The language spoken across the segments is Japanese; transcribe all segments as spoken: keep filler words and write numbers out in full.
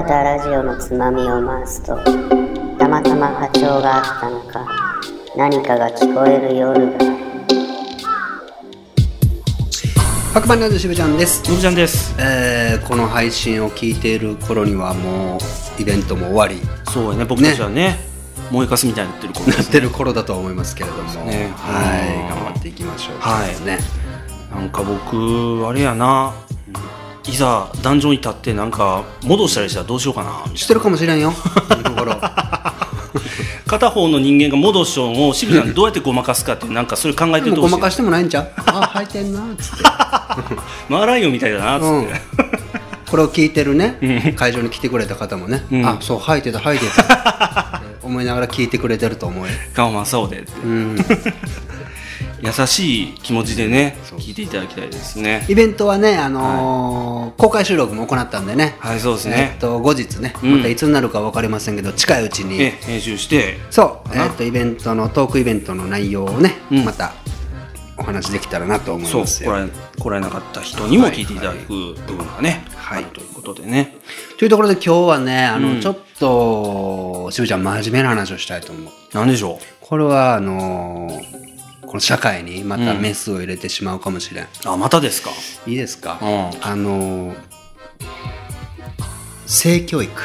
たラジオのつまみを回すと、たまたま波長があったのか、何かが聞こえる夜がある。 白板ラジオしぶちゃんです。 のぶちゃんです。 えー、この配信を聞いている頃にはもうイベントも終わり、 そうやね、僕たちはね、ね燃えかすみたいになってる頃ですね。 なってる頃だとは思いますけれども、 ね、 はい、頑張っていきましょう。 はいね。 なんか僕あれやな、いざ壇上に立ってなんか戻したりしたらどうしようかな。 してるかもしれんよ。 片方の人間が戻しをしぶちゃんどうやってごまかすかってなんかそれ考えてるとごまかしてもないんちゃう。あ、履いてんなっつって。 マーライオンみたいだなっつって、うん、 これを聞いてるね会場に来てくれた方もね、うん、あ、そう履いてた履いてた思いながら聞いてくれてると思うよ。 顔真っ青でって、うん、優しい気持ちでね聞いていただきたいですね。 イベントはね、あのーはい、公開収録も行ったんでね、 はい、そうですね、 えー、っと後日ね、またいつになるか分かりませんけど、うん、近いうちに、 え編集してそう、えー、っとイベントのトークイベントの内容をね、うん、またお話できたらなと思いますよ。 そう、来られなかった人にも聞いていただく部分がね、はい、はい、ということでね。 というところで今日はね、あの、うん、ちょっとしぶちゃん真面目な話をしたいと思う。 何でしょう。 これはあのー、この社会にまたメスを入れてしまうかもしれん。 うん、あ、またですか。 いいですか。 うん、 あのー、性教育。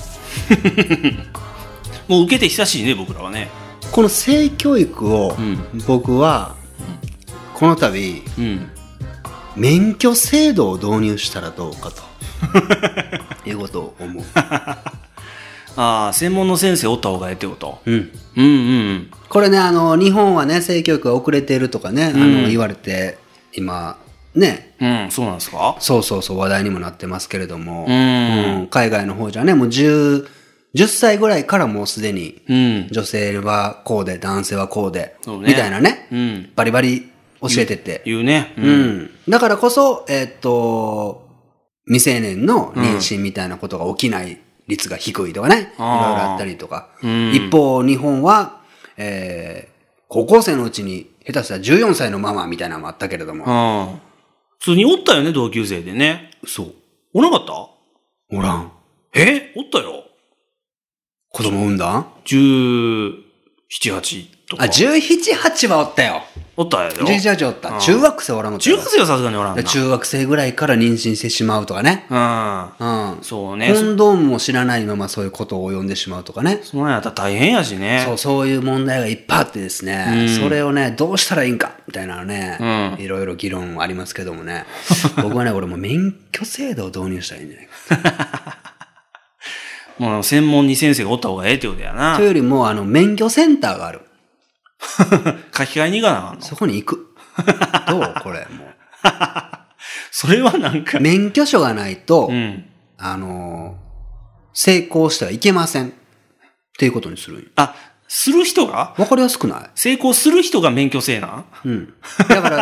もう受けて久しいね、僕らはね。 この性教育を僕は、うん、この度、うん、免許制度を導入したらどうかということを思う。 ああ、専門の先生おった方がいいってこと、うん、うんうんうんこれね、あの日本はね性教育が遅れているとかね、うん、あの言われて今ね、 うん、そうなんですか。 そうそうそう、話題にもなってますけれども、うんうん、海外の方じゃね、もう10、じゅっさいぐらいからもうすでに、うん、女性はこうで男性はこうで、ね、みたいなね、うん、バリバリ教えてて言うね、 うんうん、だからこそ、えー、っと未成年の妊娠みたいなことが起きない率が低いとかね、うん、いろいろあったりとか、うん、一方日本は、えー、高校生のうちに下手したらじゅうよんさいのママみたいなのもあったけれども、 うん、普通におったよね、同級生でね。 そう、 おなかった？ おらん。 え、おったよ。 子供産んだ？ じゅうなな、はちとか。 あ、じゅうなな、はちはおったよ。 おったよ。 じゅうなな、はちおった。中学生おらんの？ 中学生はさすがにおらんな。 中学生ぐらいから妊娠してしまうとかね。 うん。うん。そうね。 コンドームも知らないままそういうことを及んでしまうとかね。 そのやったら大変やしね。 そう、そういう問題がいっぱいあってですね。うん、それをね、どうしたらいいんかみたいなのね、うん、いろいろ議論ありますけどもね。僕はね、俺も免許制度を導入したらいいんじゃないか。 もう専門に先生がおった方がええってことやな。 というよりも、あの、免許センターがある。 書き換えに行かなあかんの？ そこに行く。どうこれ、もう。 それはなんか。 免許証がないと、 うん、 あの、成功してはいけません。っていうことにするんよ。 あ、する人が？ わかりやすくない？ 成功する人が免許制なん？ うん。だから、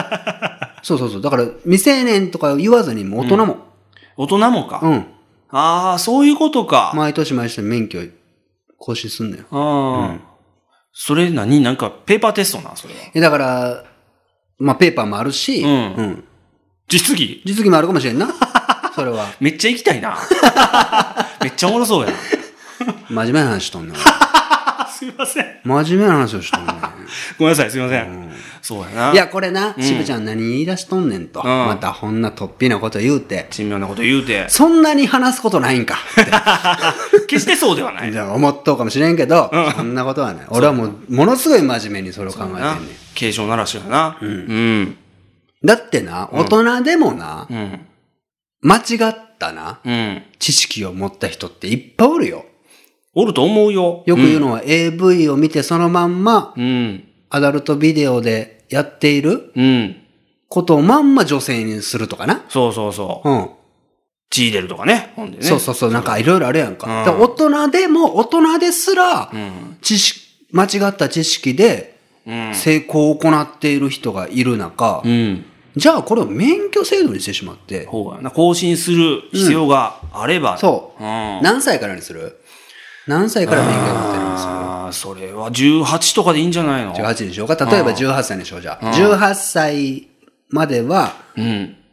そうそうそう。だから、未成年とか言わずにも大人も。うん、 大人もか。 うん。 ああ、そういうことか。 毎年毎年免許更新すんのよ。 ああ。うん。それ何なんかペーパーテストなそれは。 え、だから、まあ、ペーパーもあるし、うん。うん、 実技実技もあるかもしれんな。それは。 めっちゃ行きたいな。めっちゃおもろそうやな。 真面目な話しとんねん。 すいません。 真面目な話をしとんねん。 ごめんなさい、すいません。うん、そうやな。 いや、これな、しぶちゃん何言い出しとんねんと。うん、またこんな突飛なこと言うて。 珍妙なこと言うて。 そんなに話すことないんか。 決してそうではない。 思っとうかもしれんけど、うん、そんなことはない。俺はもう、ものすごい真面目にそれを考えてんねん。 警鐘鳴らしやな。うん。うん。 だってな、大人でもな、うん、間違ったな、うん、知識を持った人っていっぱいおるよ。 おると思うよ。 よく言うのは、うん、エーブイ を見てそのまんま、うん、アダルトビデオでやっている、うん、ことをまんま女性にするとかな。 そうそうそう。うん。血出るとかね。ほんでね。 そうそうそう。なんかいろいろあるやんか。うん、だから大人でも、大人ですら、うん、知識、間違った知識で、成功を行っている人がいる中、うん、じゃあこれを免許制度にしてしまって。 ほうやな。更新する必要があれば。 うん、そう、うん。何歳からにする？何歳から免許を持ってるんですか？ ああ、それはじゅうはちとかでいいんじゃないの？ じゅうはちでしょうか。例えばじゅうはっさいにしようじゃあ。じゅうはっさいまでは、うん、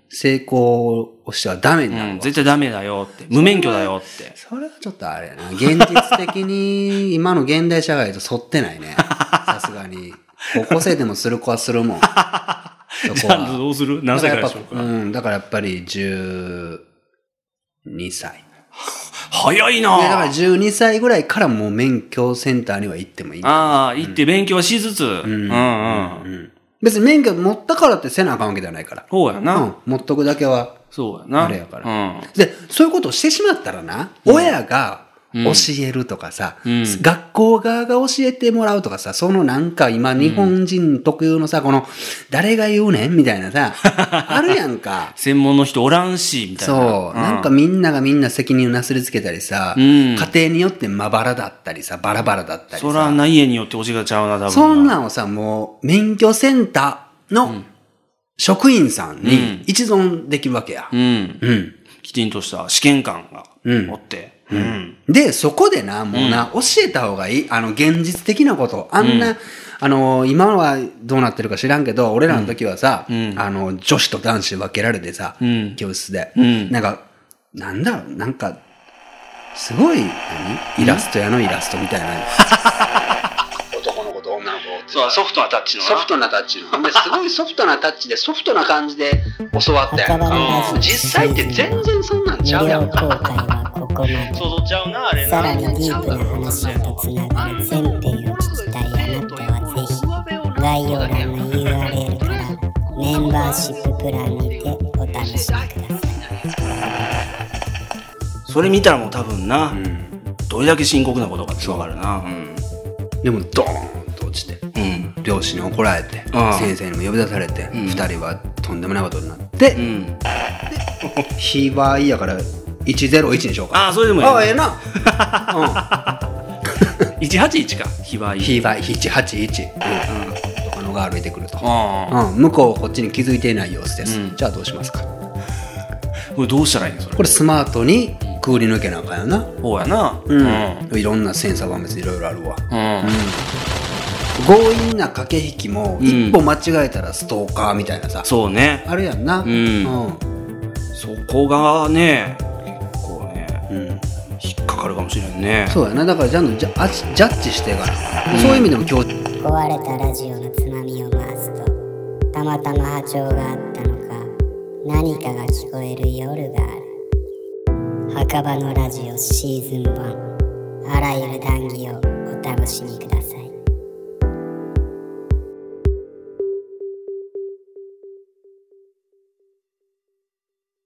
成功をしてはダメになるわ、 うん、絶対ダメだよって。無免許だよって。 それはちょっとあれやな。現実的に今の現代社会と沿ってないね。さすがに。高校生でもする子はするもん。そこはじゃあどうする？何歳からでしょうか？ うん、だからやっぱりじゅうにさい。 早いなぁ。いやだからじゅうにさいぐらいからもう免許センターには行ってもいい。 ああ、行って勉強はしつつ。うん、うん、うん。 うん別に免許持ったからってせなあかんわけではないから。 そうやな。うん。 持っとくだけは。 そうやな。 あれやから。 うん。 で、そういうことをしてしまったらな、うん、親が教えるとかさ、うん、学校側が教えてもらうとかさ、そのなんか今日本人特有のさ、この、誰が言うねんみたいなさ、あるやんか。 専門の人おらんし、みたいな。 そう、うん。なんかみんながみんな責任をなすりつけたりさ、うん、家庭によってまばらだったりさ、バラバラだったりさ。 そらな家によって教えがちゃうな、多分な。 そんなんをさ、もう、免許センターの職員さんに一存できるわけや。 うん。うん。きちんとした試験官がおって。 うん。うん、で、そこでな、もうな、うん、教えた方がいい。あの、現実的なこと。あんな、うん、あの、今はどうなってるか知らんけど、俺らの時はさ、うん、あの、女子と男子分けられてさ、うん、教室で、うん。なんか、なんだろう、なんか、すごい、何イラスト屋のイラストみたいな。男の子と女の子。 そう、ソフトなタッチのソフトなタッチの。すごいソフトなタッチで、ソフトな感じで教わったやんか。実際って全然そんなんちゃうやんか。 想像ちゃうな、あれな。 さらにディープな話へとつながる全編を聞きたいあなたはぜひ概要欄の ユーアールエル からメンバーシッププランにてお楽しみください。 それ見たらもう多分な、うん、どれだけ深刻なことかってわかるな、うん、 でもドーンと落ちて、うん、両親に怒られて、うん、先生にも呼び出されて、うん、ふたりはとんでもないことになって、うん、で非倍やからいちゼロいちにしようか。 ああ、それでもいい。 ああ、ええな。 うん。いちはちいちか。非倍。 非倍、いちはちいち。うん。とかのが歩いてくると。うん。向こうこっちに気づいていない様子です。うん、じゃあどうしますか。 これどうしたらいいのそれ。 これスマートにくぐり抜けなあかんよな。 そうやな。 うん。うん、いろんなセンサー万別いろいろあるわ。うん。うん強引な駆け引きも、一歩間違えたらストーカーみたいなさ。 そうね。 あるやんな。うん。うん、 そこがね、うん、引っかかるかもしれんね。 そうやな。だからちゃんとジャッジャッジしてから、うん、そういう意味でも今日壊れたラジオのつまみを回すとたまたま波長があったのか何かが聞こえる夜がある。墓場のラジオシーズンワンあらゆる談義をお楽しみください。